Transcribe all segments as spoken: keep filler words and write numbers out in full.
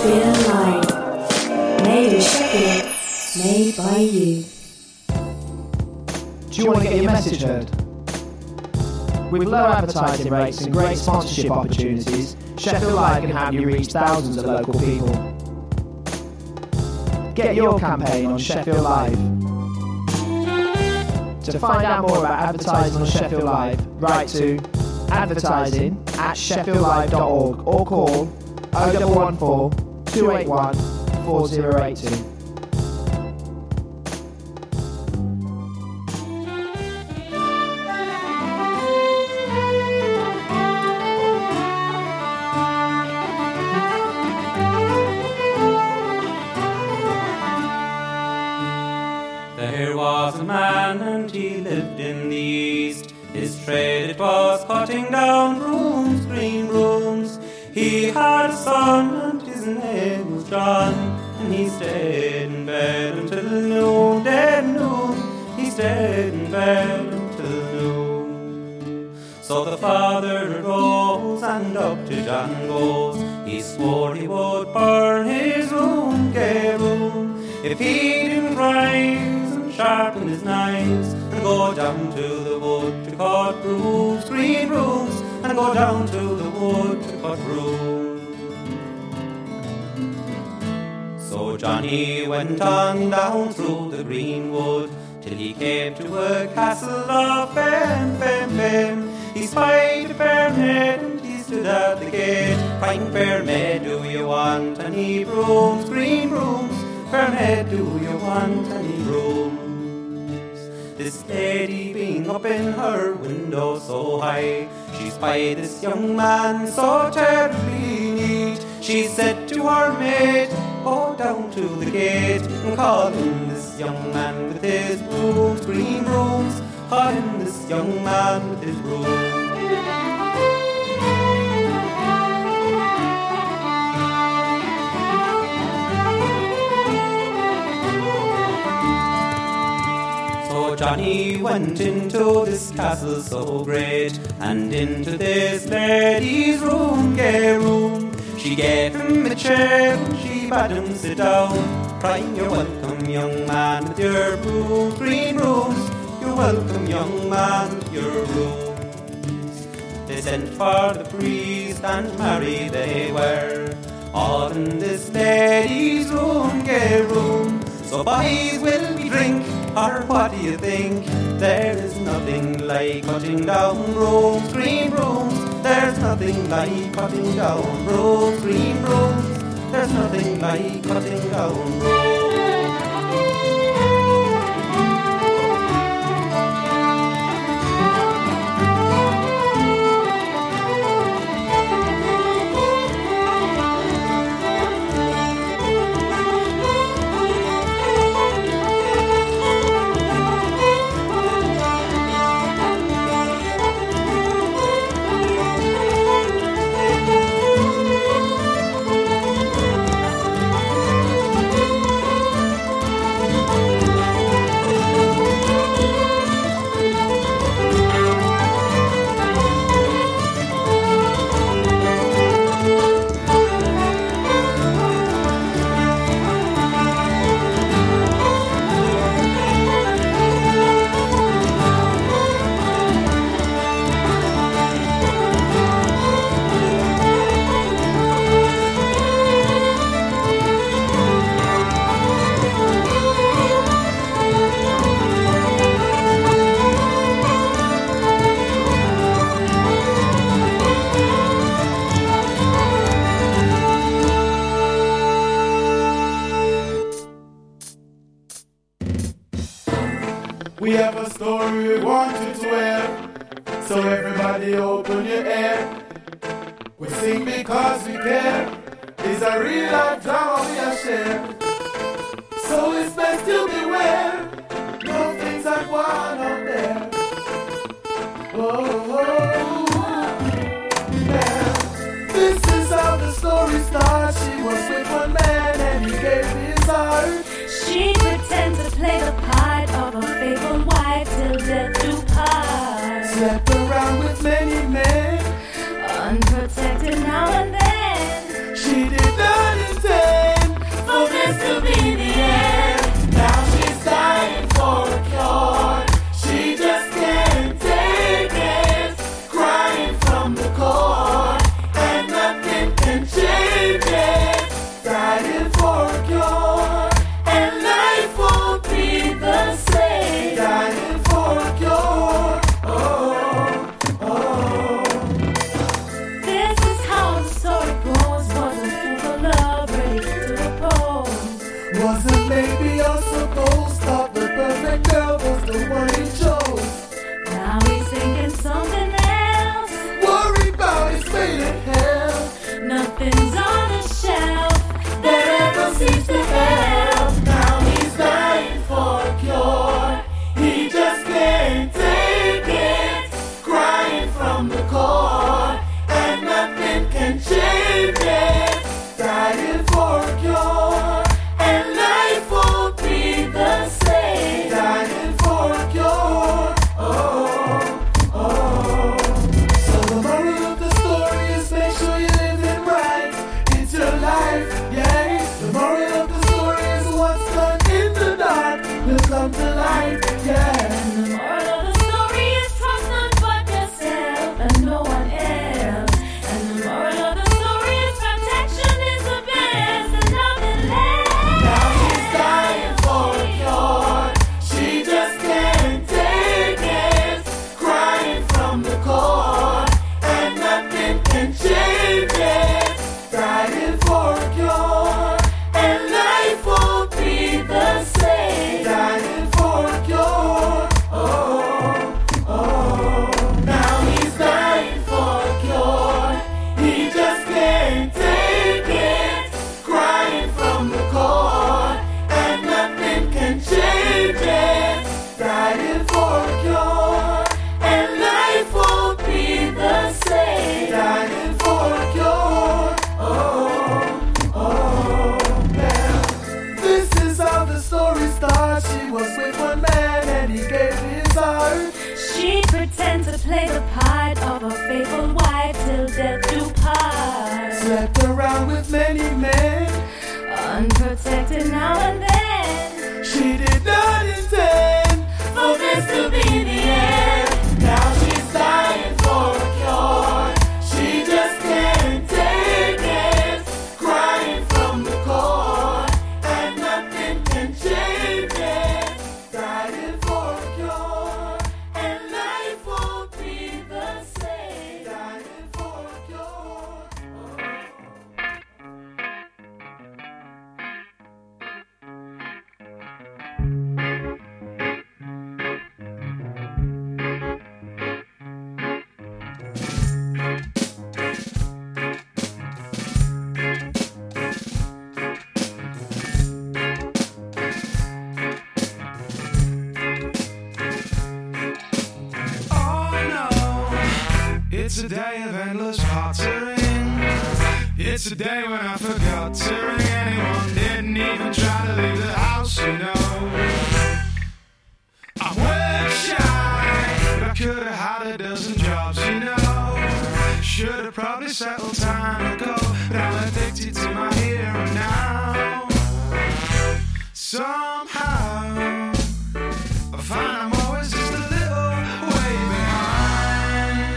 Sheffield Live. Made in Sheffield, made by you. Do you want to get your message heard? With low advertising rates and great sponsorship opportunities, Sheffield Live can help you reach thousands of local people. Get your campaign on Sheffield Live. To find out more about advertising on Sheffield Live, write to advertising at sheffield live dot org or call oh one one four, two eight one, four oh eight two. There was a man and he lived in the east. His trade it was cutting down brooms, green brooms. He had a son and his name was John, and he stayed in bed until noon, dead noon. He stayed in bed until noon. So the father arose and up to John goes. He swore he would burn his room, gay room, if he didn't rise and sharpen his knives and go down to the wood to cut brooms, green brooms, and go down to the wood to cut brooms. So Johnny went on down through the green wood till he came to a castle of fame, fame, fame. He spied a fair maid and he stood at the gate, crying, "Fair maid, do you want any brooms, green brooms? Fair maid, do you want any brooms?" This lady being up in her window so high, she spied this young man so terribly neat. She said to her maid, "Go down to the gate and call in this young man with his brooms, green brooms. Call in this young man with his brooms." So Johnny went into this castle so great, and into this lady's room, gay room. She gave him a chair and she bade him sit down, crying, "You're welcome, young man, with your brooms, green brooms. You're welcome, young man, with your brooms." They sent for the priest and married they were, all in this lady's room, gay room. So boys, will we drink, or what do you think? There is nothing like cutting down brooms, green brooms. There's nothing like cutting down brooms, green brooms. There's nothing like cutting down brooms. We have a story we want you to hear, so everybody open your ear. We sing because we care. It's a real life drama we are share. So it's best to beware. No things are going on there. Oh, oh, oh, yeah. This is how the story starts. She was with one man and he gave his heart. She pretends to play the part of a faithful wife till death do part. Slept around with many men, unprotected now and then. She did not intend dying for a cure, and life won't be the same. dying for a cure. Oh, oh. This is how the story goes. Was a fool for love ready to propose? Wasn't maybe you're supposed? Thought the perfect girl was the one he chose. Now he's thinking something else. Worried about his fate in hell. Nothing's on the shelf that ever seems to help. Now he's dying for a cure. He just can't take it. Crying from the core, and nothing can change it. Dying for a cure, And life won't be the same. dying for a cure. Oh, oh. So the moral of the story is make sure you live it right. It's your life, yeah. The moral of the story is what's done in the dark will come to light, yeah. And the moral of the story is trust none but yourself and no one else. And the moral of the story is protection is the best and nothing less. Now she's dying for a cure. She just can't take it. Crying from the core, and nothing can change it. Dying for a cure, And life won't be the same. dying for a cure. Oh, oh. Now he's dying for a cure. He just can't take it. Crying from the core, and nothing can change it. Dying for a cure. And life won't be the same. Dying for a cure. Oh, oh, yeah. This is how the story starts. She was with one man and he gave his heart. She'd pretend to play the part of a faithful wife till death do part. Slept around with many men. Unprotected now and then. She did not intend For this to be the end. Now she's dying for a cure. She just can't take it. Crying from the core, and nothing can change it. Dying for a cure, And life won't be the same. dying for a cure. Oh no, it's a day of endless pottering. It's a day when I forgot to ring anyone. Didn't even try to leave the house, you know. I work shy, but I could have had a dozen jobs, you know. Should have probably settled time ago, but I'm addicted to my here and now. Somehow I find I'm always just a little way behind.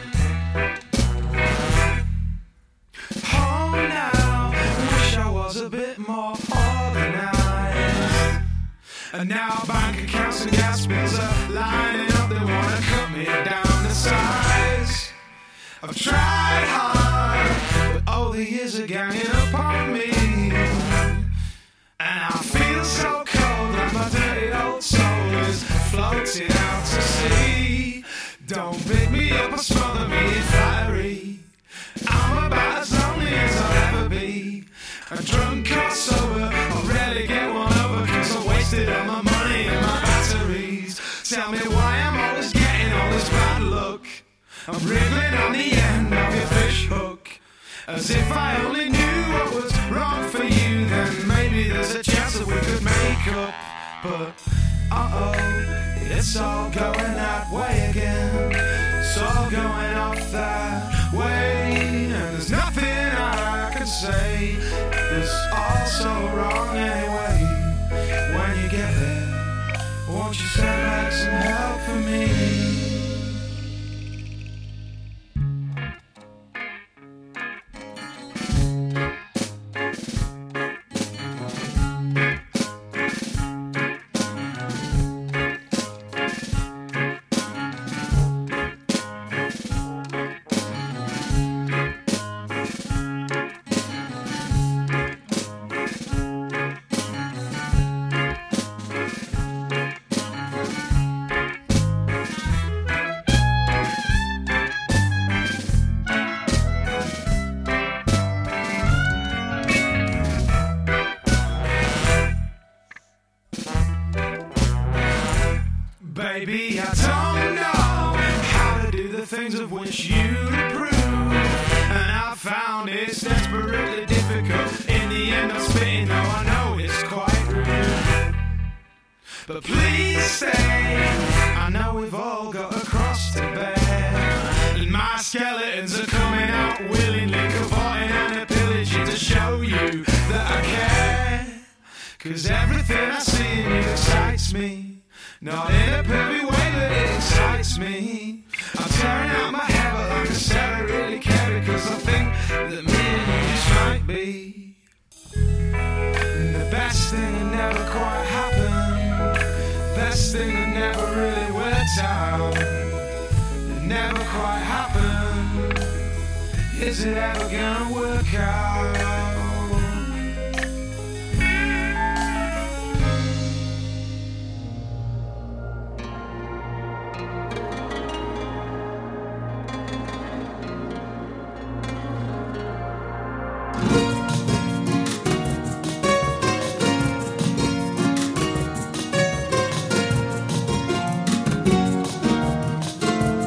Oh, now I wish I was a bit more organized. And now bank accounts and gas bills are lining up. They wanna cut me down to size. I've tried hard, but all the years are ganging upon me. And I feel so cold that my dirty old soul is floating out to sea. Don't pick me up or smother me in flattery. I'm about as lonely as I'll ever be. A drunk or sober, I'll rarely get one over, cause I wasted all my money and my batteries. Tell me why I'm always getting all this bad luck. I'm wriggling on the end of your fish hook. As if I only knew what was wrong for you, then maybe there's a chance that we could make up. But uh-oh, it's all going that way again. It's all going off that way, and there's nothing I can say. It's all so wrong anyway. When you get there, won't you send back some help for me? of which you'd approve. And I found it's desperately difficult. In the end I'm spitting, though I know it's quite rude. But please stay, I know we've all got a cross to bear. And my skeletons are coming out willingly, cavorting and a pillaging to show you that I care. Cause everything I see in you excites me. Not in a perfect way, but it excites me. I'm tearing out my hair, but like I said, I really care. Because I think that me and you just might be the best thing that never quite happened. Best thing that never really worked out. That never quite happened. Is it ever gonna work out?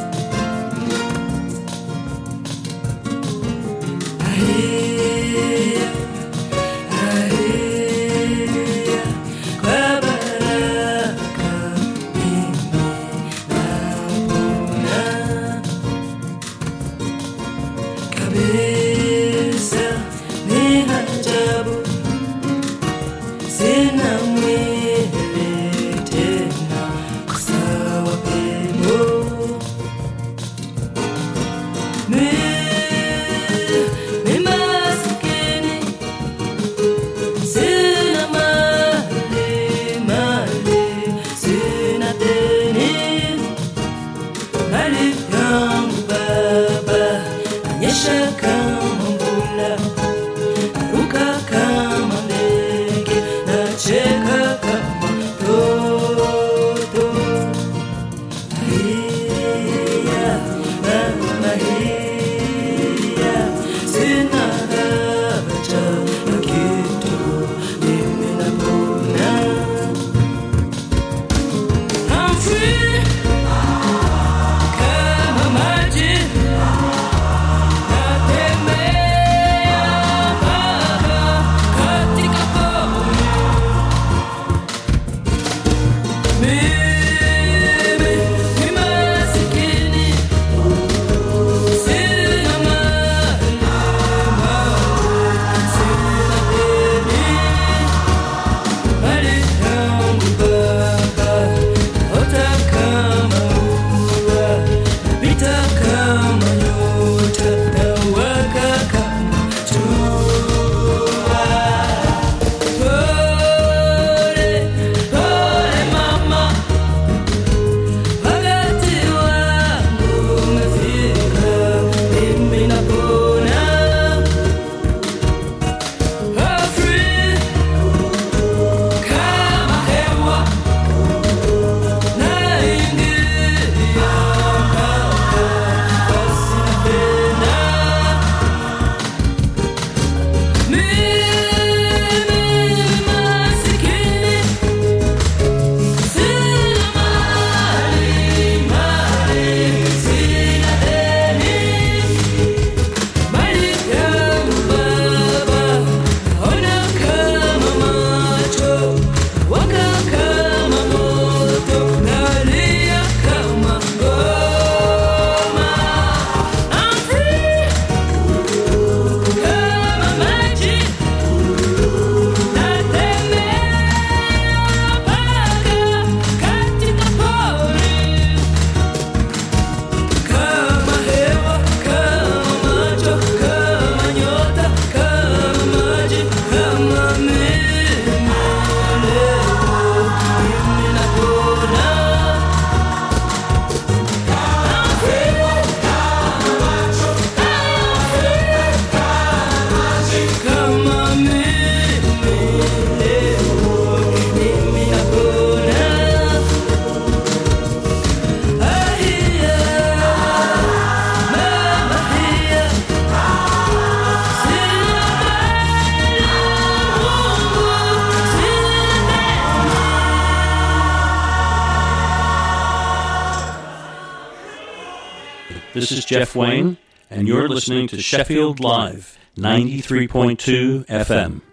I hear This is Jeff Wayne, and you're listening to Sheffield Live, ninety-three point two F M.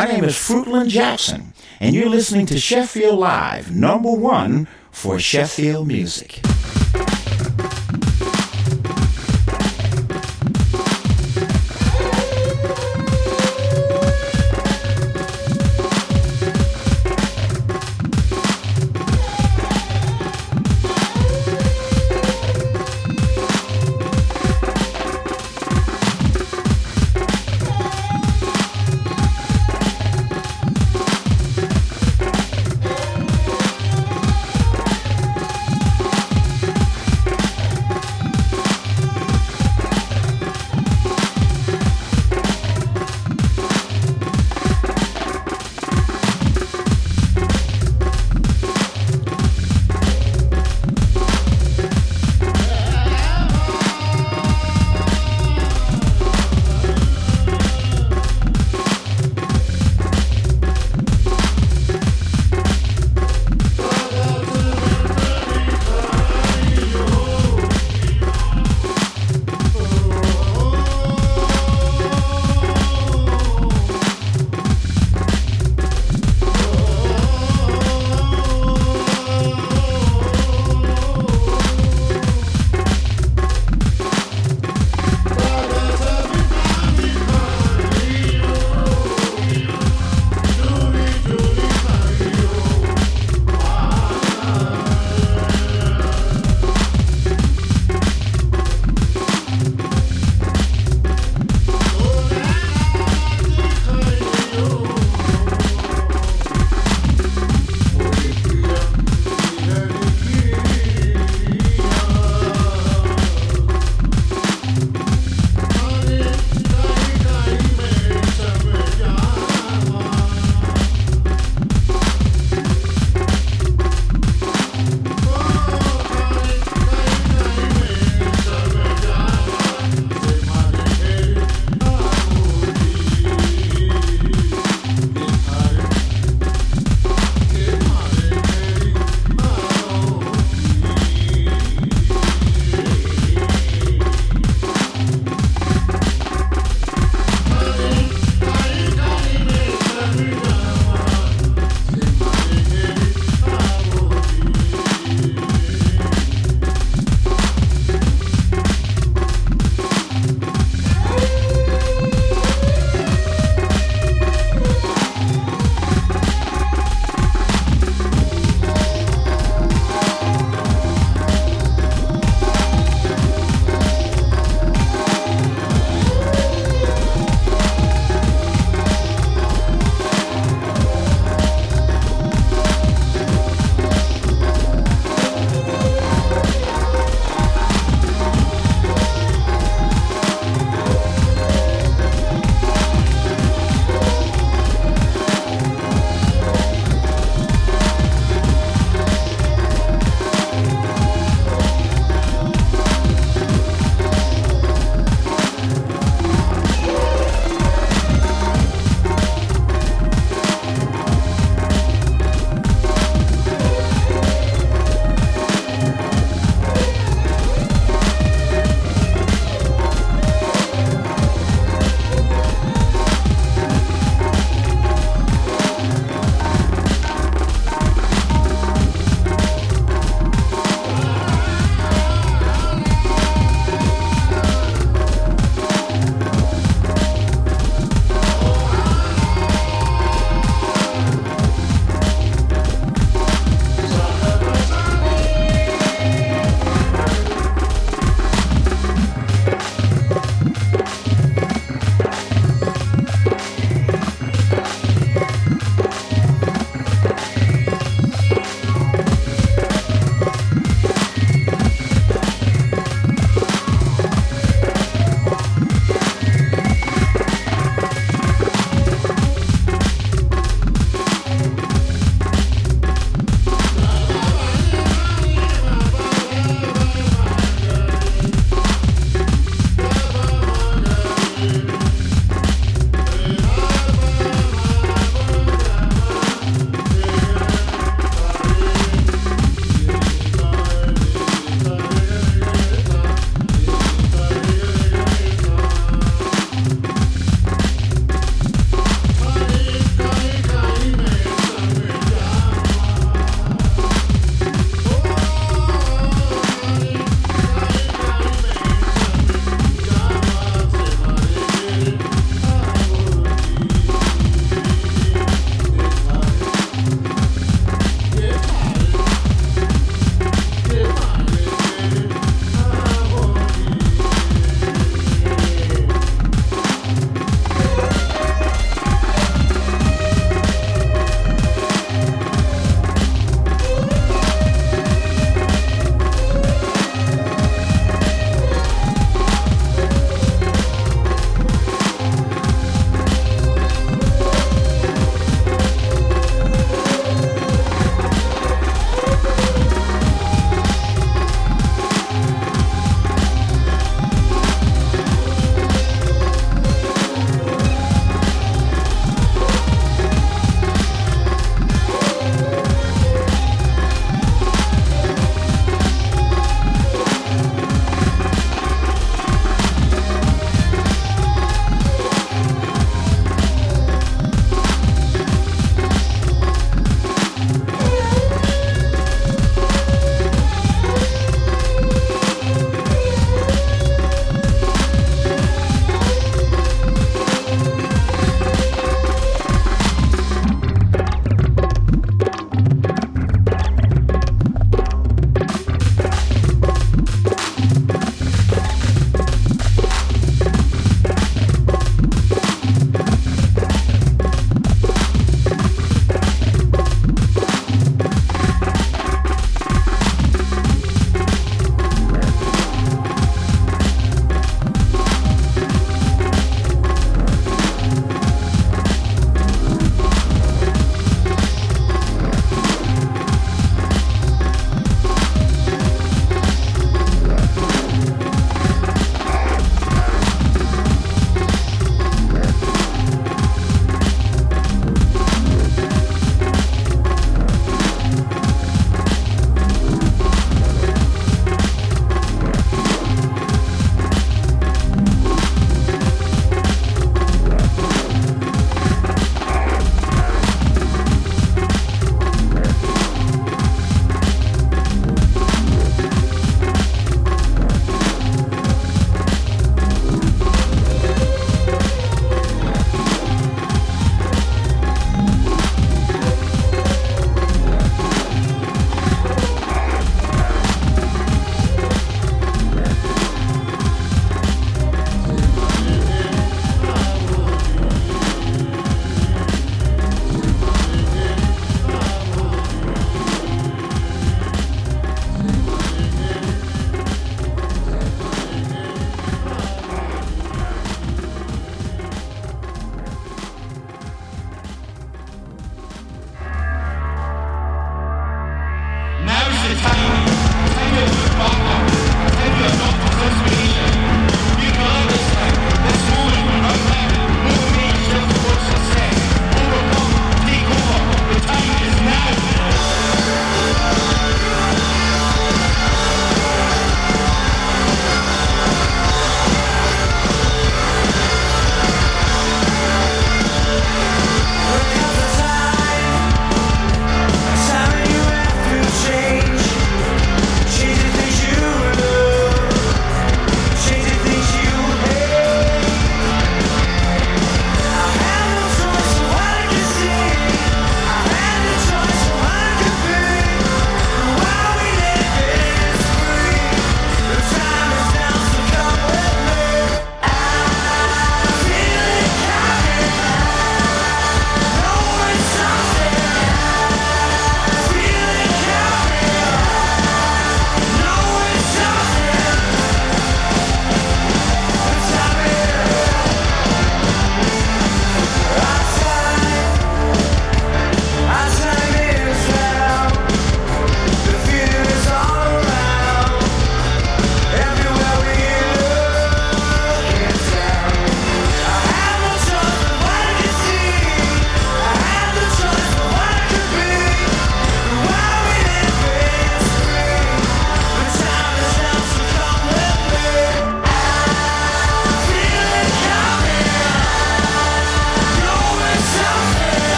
My name is Fruitland Jackson, and you're listening to Sheffield Live, number one for Sheffield music.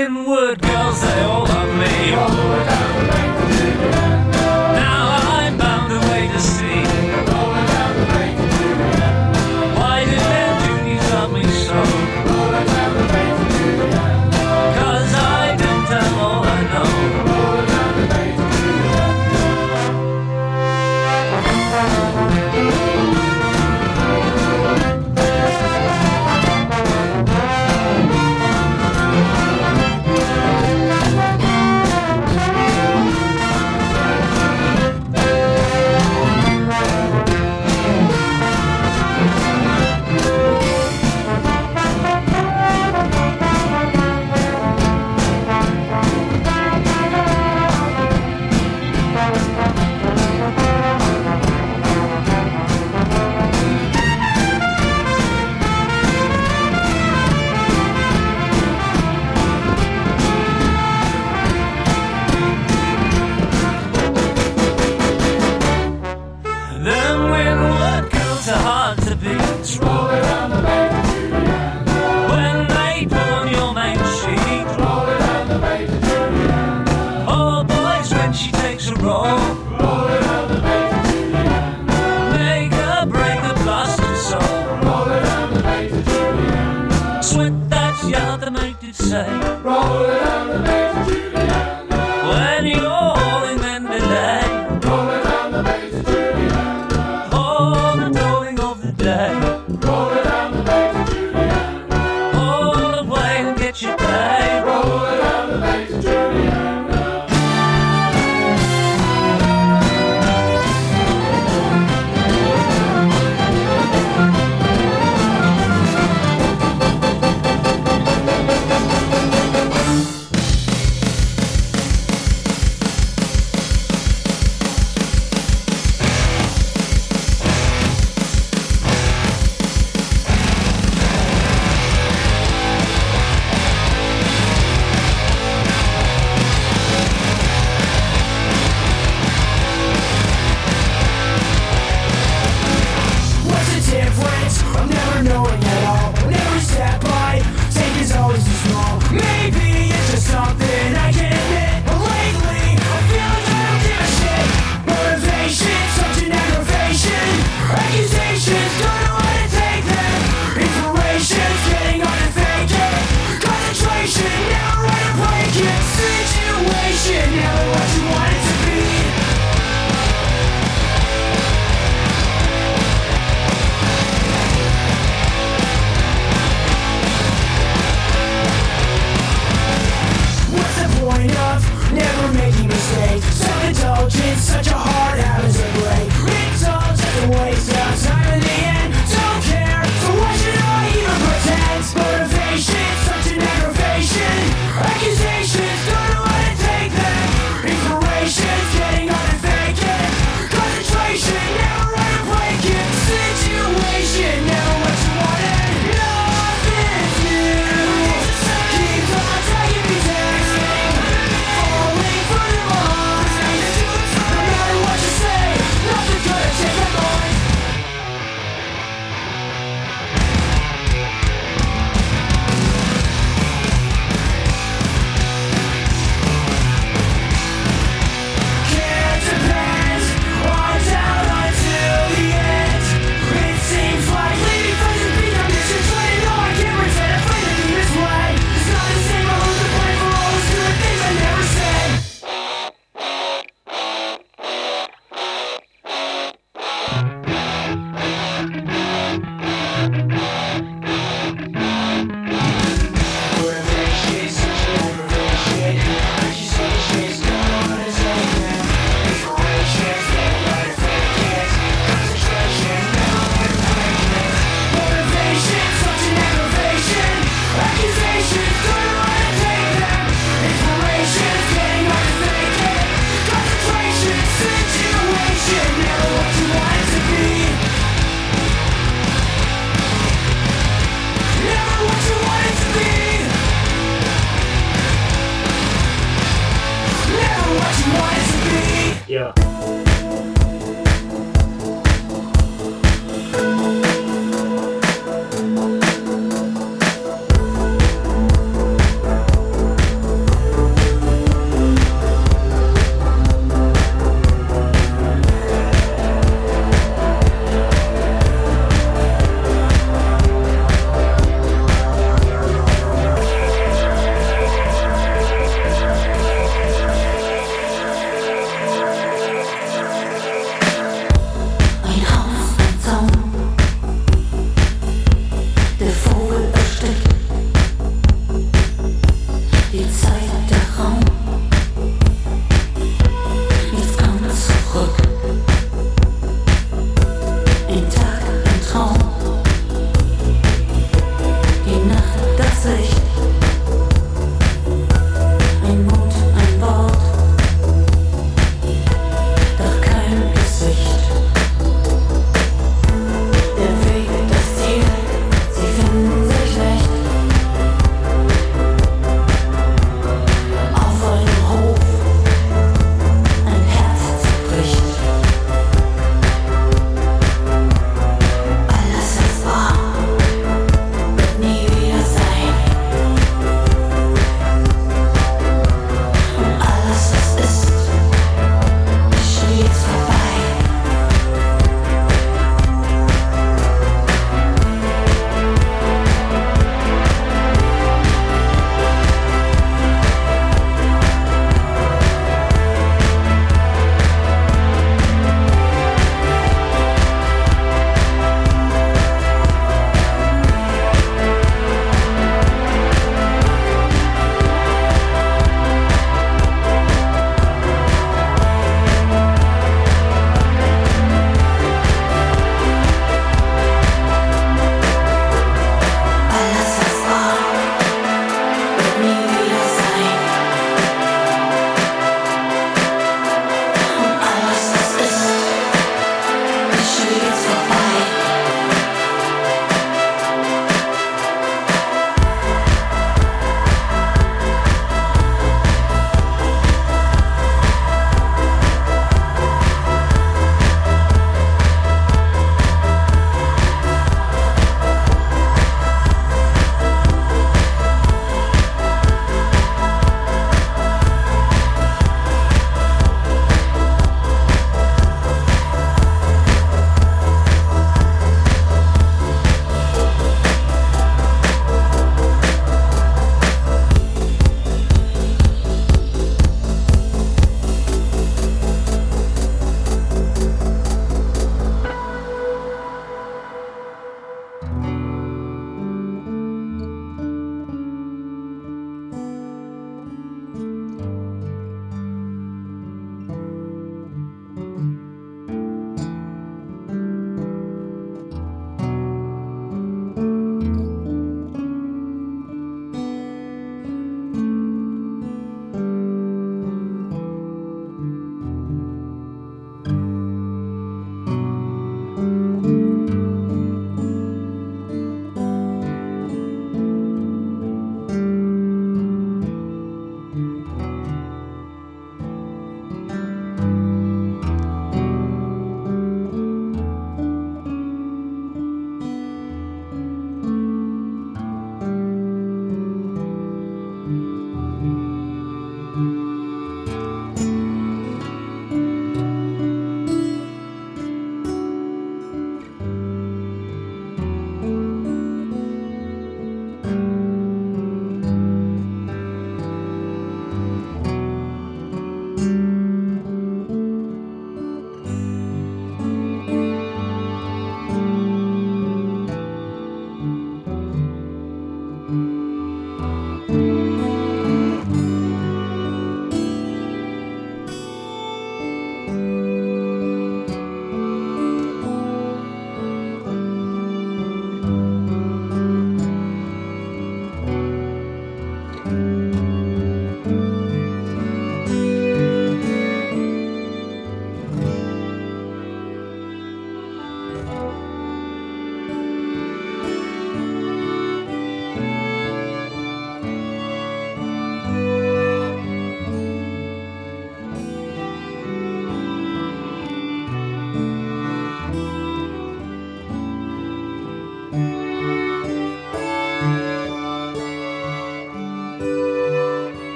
Linwood girls, they all love me. Now I'm bound away to sea. Why did their duties love me so? Cause I don't tell all I know.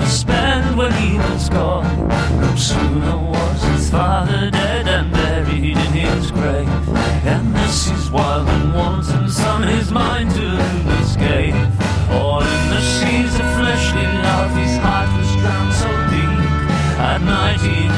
to spend when he was gone. No sooner was his father dead and buried in his grave, and this is wild and wanton son his mind to escape. All in the seas of fleshly love his heart was drowned so deep. At night he